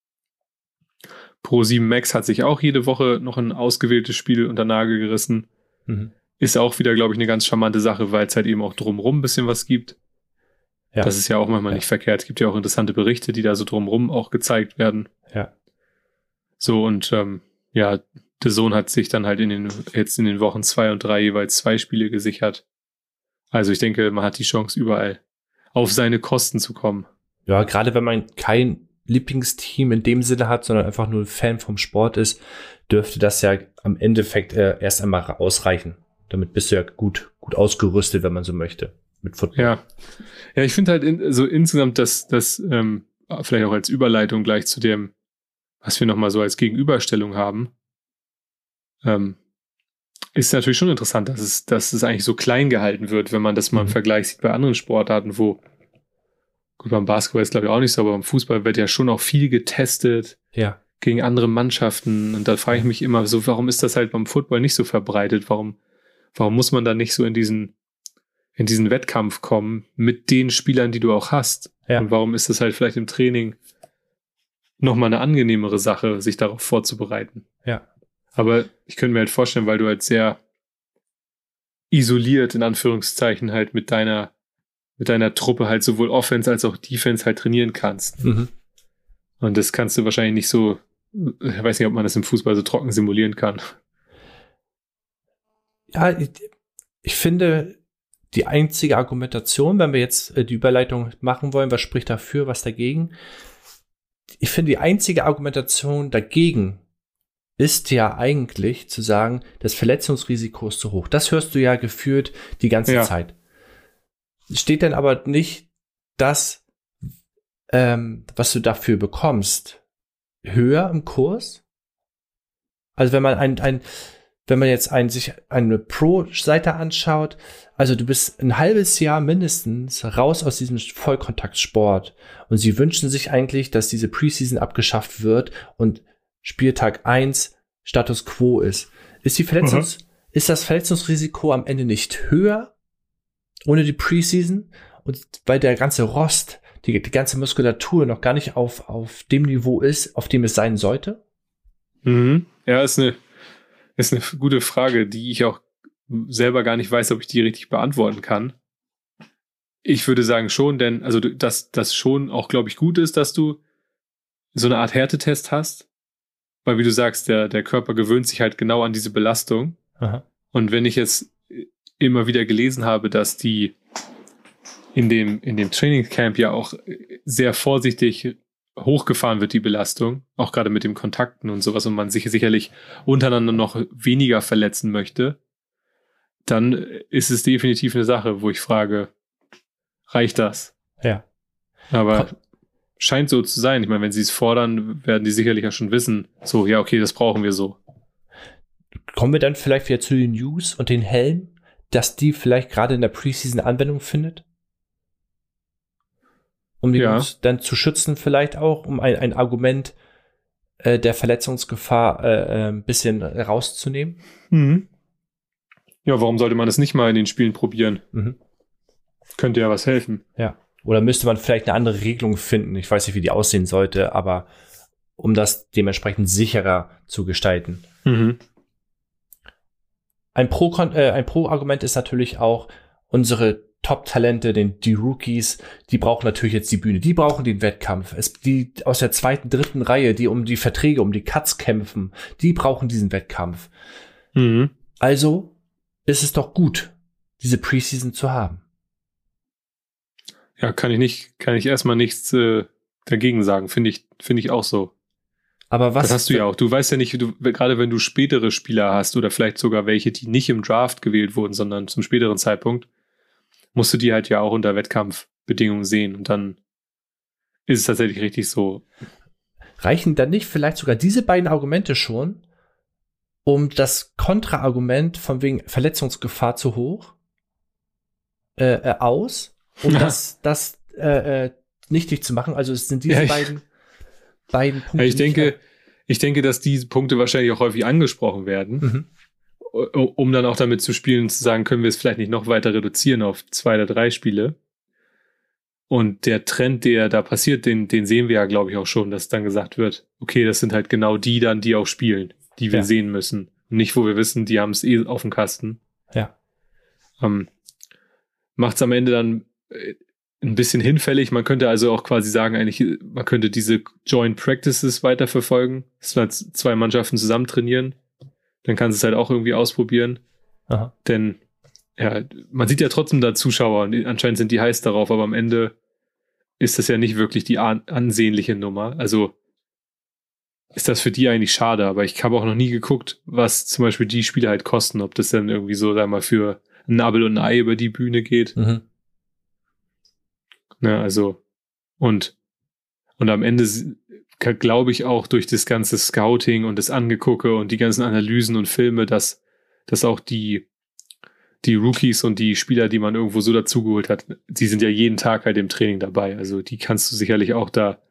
Pro7 Max hat sich auch jede Woche noch ein ausgewähltes Spiel unter Nagel gerissen. Mhm. Ist auch wieder, glaube ich, eine ganz charmante Sache, weil es halt eben auch drumrum ein bisschen was gibt. Ja. Das ist ja auch manchmal nicht verkehrt. Es gibt ja auch interessante Berichte, die da so drumrum auch gezeigt werden. Ja. So, und ja, The Zone hat sich dann halt jetzt in den Wochen 2 und 3 jeweils 2 Spiele gesichert. Also ich denke, man hat die Chance, überall auf seine Kosten zu kommen. Ja, gerade wenn man kein Lieblingsteam in dem Sinne hat, sondern einfach nur ein Fan vom Sport ist, dürfte das ja am Endeffekt erst einmal ausreichen. Damit bist du ja gut ausgerüstet, wenn man so möchte, mit Football. Ja, ich finde halt insgesamt, dass vielleicht auch als Überleitung gleich zu dem, was wir nochmal so als Gegenüberstellung haben, ist natürlich schon interessant, dass es eigentlich so klein gehalten wird, wenn man das mal im Vergleich sieht bei anderen Sportarten, wo, gut, beim Basketball ist glaube ich auch nicht so, aber beim Fußball wird ja schon auch viel getestet gegen andere Mannschaften. Und da frage ich mich immer so, warum ist das halt beim Football nicht so verbreitet? Warum muss man da nicht so in diesen Wettkampf kommen mit den Spielern, die du auch hast? Ja. Und warum ist das halt vielleicht im Training nochmal eine angenehmere Sache, sich darauf vorzubereiten? Ja. Aber ich könnte mir halt vorstellen, weil du halt sehr isoliert, in Anführungszeichen, halt mit deiner Truppe halt sowohl Offense als auch Defense halt trainieren kannst. Mhm. Und das kannst du wahrscheinlich nicht so, ich weiß nicht, ob man das im Fußball so trocken simulieren kann. Ja, ich finde, die einzige Argumentation, wenn wir jetzt die Überleitung machen wollen, was spricht dafür, was dagegen? Ich finde, die einzige Argumentation dagegen ist ja eigentlich zu sagen, das Verletzungsrisiko ist zu hoch. Das hörst du ja gefühlt die ganze Zeit. Steht denn aber nicht das, was du dafür bekommst, höher im Kurs? Also wenn man jetzt sich eine Pro-Seite anschaut, also du bist ein halbes Jahr mindestens raus aus diesem Vollkontaktsport und sie wünschen sich eigentlich, dass diese Preseason abgeschafft wird und Spieltag 1 Status Quo ist. Ist das Verletzungsrisiko am Ende nicht höher ohne die Preseason? Und weil der ganze Rost, die ganze Muskulatur noch gar nicht auf dem Niveau ist, auf dem es sein sollte? Mhm. Ja, ist eine gute Frage, die ich auch selber gar nicht weiß, ob ich die richtig beantworten kann. Ich würde sagen schon, denn also dass das schon auch, glaube ich, gut ist, dass du so eine Art Härtetest hast. Weil, wie du sagst, der Körper gewöhnt sich halt genau an diese Belastung. Aha. Und wenn ich jetzt immer wieder gelesen habe, dass die in dem Trainingscamp ja auch sehr vorsichtig hochgefahren wird, die Belastung, auch gerade mit den Kontakten und sowas, und man sich sicherlich untereinander noch weniger verletzen möchte, dann ist es definitiv eine Sache, wo ich frage, reicht das? Ja. Aber scheint so zu sein. Ich meine, wenn sie es fordern, werden die sicherlich ja schon wissen, so, ja, okay, das brauchen wir so. Kommen wir dann vielleicht wieder zu den News und den Helm, dass die vielleicht gerade in der Preseason Anwendung findet? Um die Jungs dann zu schützen vielleicht auch, um ein Argument der Verletzungsgefahr ein bisschen rauszunehmen? Mhm. Ja, warum sollte man das nicht mal in den Spielen probieren? Mhm. Könnte ja was helfen. Ja. Oder müsste man vielleicht eine andere Regelung finden? Ich weiß nicht, wie die aussehen sollte, aber um das dementsprechend sicherer zu gestalten. Mhm. Ein Pro-Argument ist natürlich auch, unsere Top-Talente, die Rookies, die brauchen natürlich jetzt die Bühne. Die brauchen den Wettkampf. Die aus der 2., 3. Reihe, die um die Verträge, um die Cuts kämpfen, die brauchen diesen Wettkampf. Mhm. Also ist es doch gut, diese Preseason zu haben. Ja, kann ich erstmal nichts dagegen sagen. Finde ich auch so. Aber was? Das hast du ja auch. Du weißt ja nicht, gerade wenn du spätere Spieler hast oder vielleicht sogar welche, die nicht im Draft gewählt wurden, sondern zum späteren Zeitpunkt, musst du die halt ja auch unter Wettkampfbedingungen sehen. Und dann ist es tatsächlich richtig so. Reichen dann nicht vielleicht sogar diese beiden Argumente schon, um das Kontraargument von wegen Verletzungsgefahr zu hoch aus, um das nichtig zu machen. Also es sind diese beiden Punkte. Ja, ich denke, dass diese Punkte wahrscheinlich auch häufig angesprochen werden, um dann auch damit zu spielen und zu sagen, können wir es vielleicht nicht noch weiter reduzieren auf 2 oder 3 Spiele. Und der Trend, der da passiert, den sehen wir ja, glaube ich, auch schon, dass dann gesagt wird, okay, das sind halt genau die dann, die auch spielen, die wir sehen müssen. Und nicht, wo wir wissen, die haben es auf dem Kasten. Ja. Macht es am Ende dann ein bisschen hinfällig. Man könnte also auch quasi sagen, eigentlich, man könnte diese Joint Practices weiterverfolgen, dass halt 2 Mannschaften zusammen trainieren. Dann kannst du es halt auch irgendwie ausprobieren. Aha. Denn ja, man sieht ja trotzdem da Zuschauer und anscheinend sind die heiß darauf, aber am Ende ist das ja nicht wirklich die ansehnliche Nummer. Also ist das für die eigentlich schade, aber ich habe auch noch nie geguckt, was zum Beispiel die Spiele halt kosten, ob das dann irgendwie so, sag mal, für ein Abel und ein Ei über die Bühne geht. Ja, also und am Ende glaube ich auch durch das ganze Scouting und das Angegucke und die ganzen Analysen und Filme, dass auch die Rookies und die Spieler, die man irgendwo so dazugeholt hat, die sind ja jeden Tag halt im Training dabei. Also die kannst du sicherlich auch da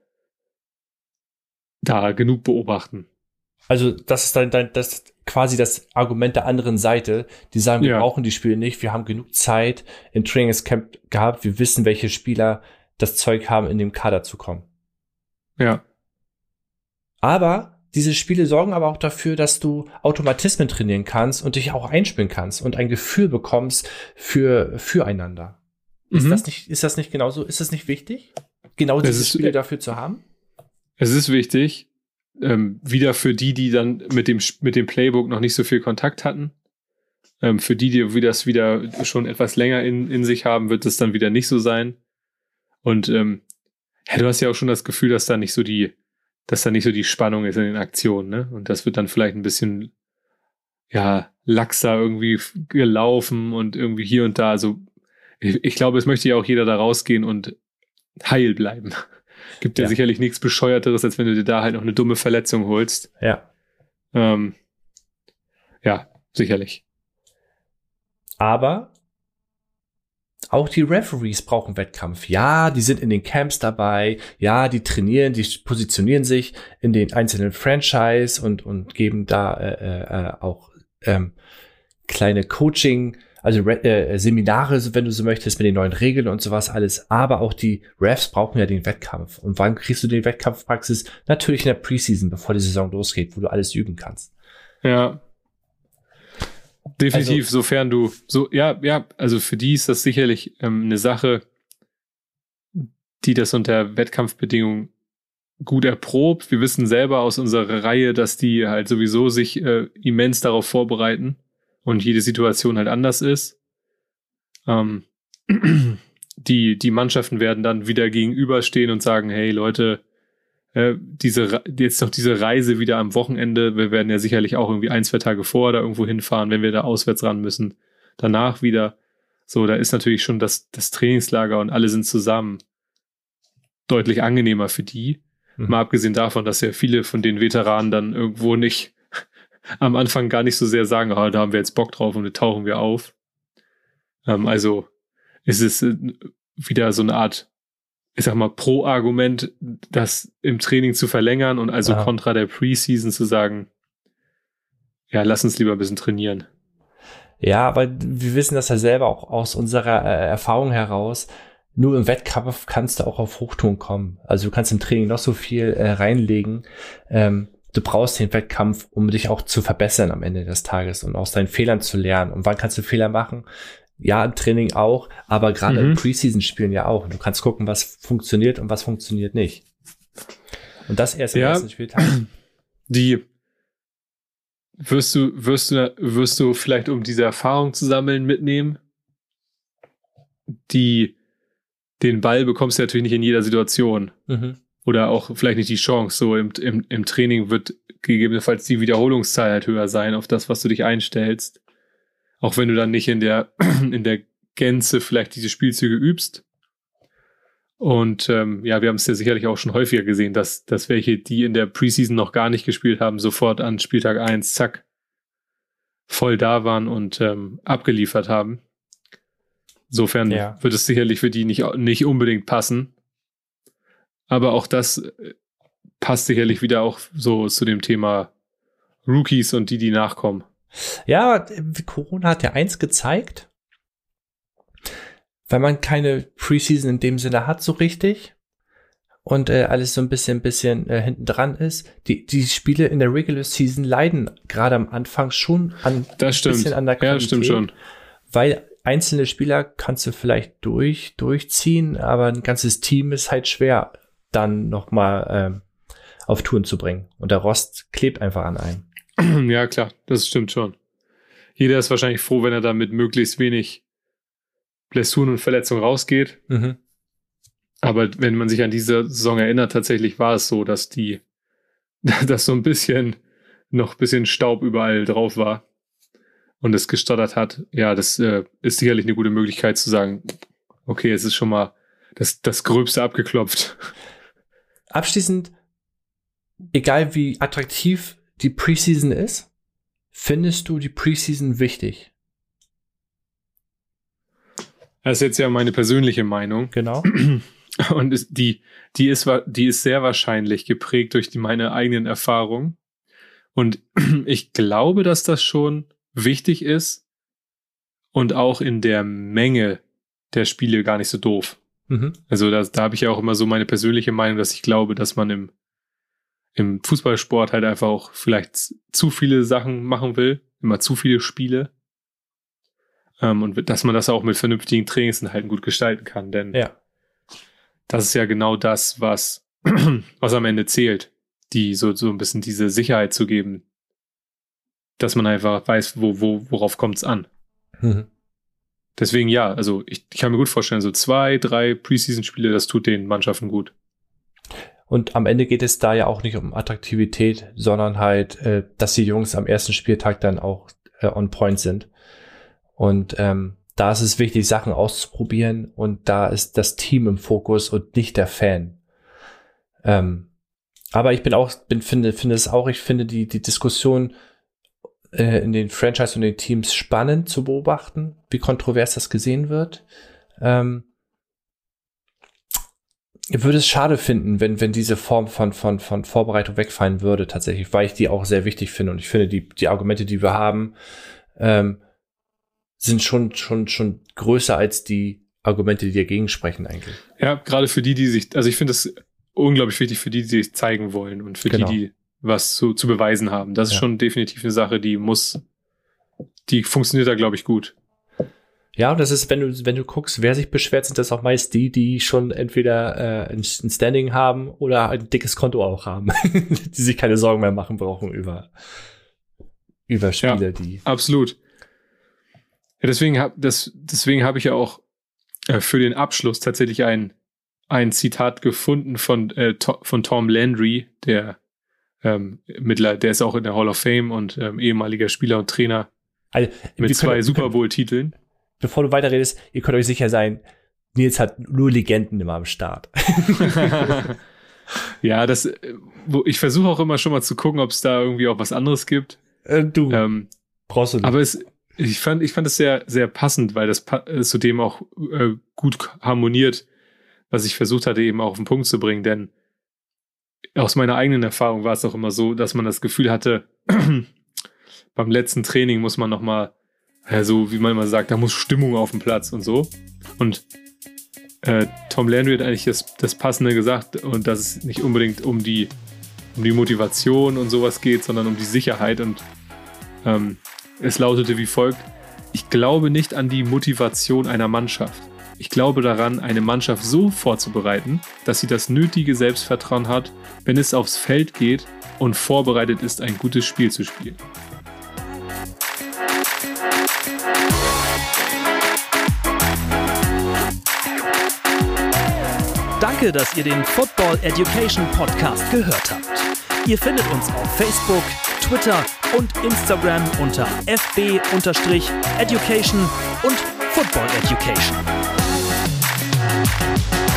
genug beobachten. Also das ist das quasi das Argument der anderen Seite. Die sagen, wir brauchen die Spiele nicht, wir haben genug Zeit im Trainingscamp gehabt, wir wissen, welche Spieler das Zeug haben, in dem Kader zu kommen. Ja. Aber diese Spiele sorgen aber auch dafür, dass du Automatismen trainieren kannst und dich auch einspielen kannst und ein Gefühl bekommst füreinander. Ist das nicht genauso? Ist das nicht wichtig, genau diese Spiele dafür zu haben? Es ist wichtig. Wieder für die dann mit dem Playbook noch nicht so viel Kontakt hatten. Für die das wieder schon etwas länger in sich haben, wird es dann wieder nicht so sein. Und du hast ja auch schon das Gefühl, dass da nicht so die Spannung ist in den Aktionen, ne? Und das wird dann vielleicht ein bisschen laxer irgendwie gelaufen und irgendwie hier und da. Also ich glaube, es möchte ja auch jeder da rausgehen und heil bleiben. Gibt ja sicherlich nichts Bescheuerteres, als wenn du dir da halt noch eine dumme Verletzung holst. Ja. Ja, sicherlich. Aber auch die Referees brauchen Wettkampf. Ja, die sind in den Camps dabei. Ja, die trainieren, die positionieren sich in den einzelnen Franchise und geben da auch kleine Coaching, also Seminare, wenn du so möchtest, mit den neuen Regeln und sowas alles. Aber auch die Refs brauchen ja den Wettkampf. Und wann kriegst du die Wettkampfpraxis? Natürlich in der Preseason, bevor die Saison losgeht, wo du alles üben kannst. Ja. Definitiv, also, sofern du also für die ist das sicherlich eine Sache, die das unter Wettkampfbedingungen gut erprobt. Wir wissen selber aus unserer Reihe, dass die halt sowieso sich immens darauf vorbereiten und jede Situation halt anders ist. Die Mannschaften werden dann wieder gegenüberstehen und sagen, hey Leute, jetzt noch diese Reise wieder am Wochenende, wir werden ja sicherlich auch irgendwie 1-2 Tage vorher da irgendwo hinfahren, wenn wir da auswärts ran müssen. Danach wieder, so, da ist natürlich schon das Trainingslager und alle sind zusammen deutlich angenehmer für die. Mal abgesehen davon, dass ja viele von den Veteranen dann irgendwo nicht am Anfang gar nicht so sehr sagen, da haben wir jetzt Bock drauf und da tauchen wir auf. Also ist es wieder so eine Art, ich sag mal, Pro-Argument, das im Training zu verlängern und also kontra der Preseason zu sagen, ja, lass uns lieber ein bisschen trainieren. Ja, aber wir wissen das ja selber auch aus unserer Erfahrung heraus. Nur im Wettkampf kannst du auch auf Hochtouren kommen. Also du kannst im Training noch so viel reinlegen. Du brauchst den Wettkampf, um dich auch zu verbessern am Ende des Tages und aus deinen Fehlern zu lernen. Und wann kannst du Fehler machen? Ja, im Training auch, aber gerade im Preseason-Spielen ja auch. Und du kannst gucken, was funktioniert und was funktioniert nicht. Und das erst im ersten Spieltag. Die wirst du vielleicht, um diese Erfahrung zu sammeln, mitnehmen? Den Ball bekommst du natürlich nicht in jeder Situation. Oder auch vielleicht nicht die Chance. So im Training wird gegebenenfalls die Wiederholungszahl halt höher sein auf das, was du dich einstellst. Auch wenn du dann nicht in der Gänze vielleicht diese Spielzüge übst. Und wir haben es ja sicherlich auch schon häufiger gesehen, dass welche, die in der Preseason noch gar nicht gespielt haben, sofort an Spieltag 1, zack, voll da waren und abgeliefert haben. Insofern wird es sicherlich für die nicht unbedingt passen. Aber auch das passt sicherlich wieder auch so zu dem Thema Rookies und die nachkommen. Ja, Corona hat ja eins gezeigt, weil man keine Preseason in dem Sinne hat so richtig und alles so ein bisschen hinten dran ist. Die Spiele in der Regular Season leiden gerade am Anfang schon an bisschen an der Qualität. Ja, das stimmt schon. Weil einzelne Spieler kannst du vielleicht durchziehen, aber ein ganzes Team ist halt schwer, dann nochmal auf Touren zu bringen. Und der Rost klebt einfach an einem. Ja, klar, das stimmt schon. Jeder ist wahrscheinlich froh, wenn er da mit möglichst wenig Blessuren und Verletzungen rausgeht. Mhm. Aber wenn man sich an diese Saison erinnert, tatsächlich war es so, dass so ein bisschen Staub überall drauf war und es gestottert hat. Ja, das ist sicherlich eine gute Möglichkeit zu sagen, okay, es ist schon mal das Gröbste abgeklopft. Abschließend, egal wie attraktiv die Preseason ist, findest du die Preseason wichtig? Das ist jetzt ja meine persönliche Meinung. Genau. Und die ist sehr wahrscheinlich geprägt durch meine eigenen Erfahrungen. Und ich glaube, dass das schon wichtig ist und auch in der Menge der Spiele gar nicht so doof. Mhm. Also da habe ich ja auch immer so meine persönliche Meinung, dass ich glaube, dass man im Fußballsport halt einfach auch vielleicht zu viele Sachen machen will, immer zu viele Spiele. Und dass man das auch mit vernünftigen Trainingsinhalten gut gestalten kann, denn das ist ja genau das, was am Ende zählt, die so ein bisschen diese Sicherheit zu geben, dass man einfach weiß, worauf kommt es an. Mhm. Deswegen ja, also ich kann mir gut vorstellen, so 2, 3 Preseason-Spiele, das tut den Mannschaften gut. Und am Ende geht es da ja auch nicht um Attraktivität, sondern halt, dass die Jungs am ersten Spieltag dann auch on point sind. Und da ist es wichtig, Sachen auszuprobieren und da ist das Team im Fokus und nicht der Fan. Aber ich finde die Diskussion in den Franchise und den Teams spannend zu beobachten, wie kontrovers das gesehen wird. Ich würde es schade finden, wenn diese Form von Vorbereitung wegfallen würde, tatsächlich, weil ich die auch sehr wichtig finde. Und ich finde, die Argumente, die wir haben, sind schon größer als die Argumente, die dagegen sprechen eigentlich. Ja, gerade für die sich, also ich finde es unglaublich wichtig für die sich zeigen wollen und für die was zu beweisen haben. Das ist schon definitiv eine Sache, die funktioniert da, glaube ich, gut. Ja, und das ist, wenn du guckst, wer sich beschwert, sind das auch meist die schon entweder ein Standing haben oder ein dickes Konto auch haben, die sich keine Sorgen mehr machen brauchen über Spiele, die. Absolut. Ja, deswegen habe ich ja auch für den Abschluss tatsächlich ein Zitat gefunden von Tom Landry, der ist auch in der Hall of Fame und ehemaliger Spieler und Trainer mit 2 Super Bowl-Titeln. Bevor du weiterredest, ihr könnt euch sicher sein, Nils hat nur Legenden immer am Start. Ja, ich versuche auch immer schon mal zu gucken, ob es da irgendwie auch was anderes gibt. Brauchst du nicht. Aber ich fand es sehr, sehr passend, weil das zudem auch gut harmoniert, was ich versucht hatte, eben auch auf den Punkt zu bringen. Denn aus meiner eigenen Erfahrung war es auch immer so, dass man das Gefühl hatte, beim letzten Training muss man nochmal, so wie man immer sagt, da muss Stimmung auf dem Platz und so. Und Tom Landry hat eigentlich das Passende gesagt und dass es nicht unbedingt um die Motivation und sowas geht, sondern um die Sicherheit. Und es lautete wie folgt: Ich glaube nicht an die Motivation einer Mannschaft. Ich glaube daran, eine Mannschaft so vorzubereiten, dass sie das nötige Selbstvertrauen hat, wenn es aufs Feld geht und vorbereitet ist, ein gutes Spiel zu spielen. Danke, dass ihr den Football Education Podcast gehört habt. Ihr findet uns auf Facebook, Twitter und Instagram unter fb_education und Football Education.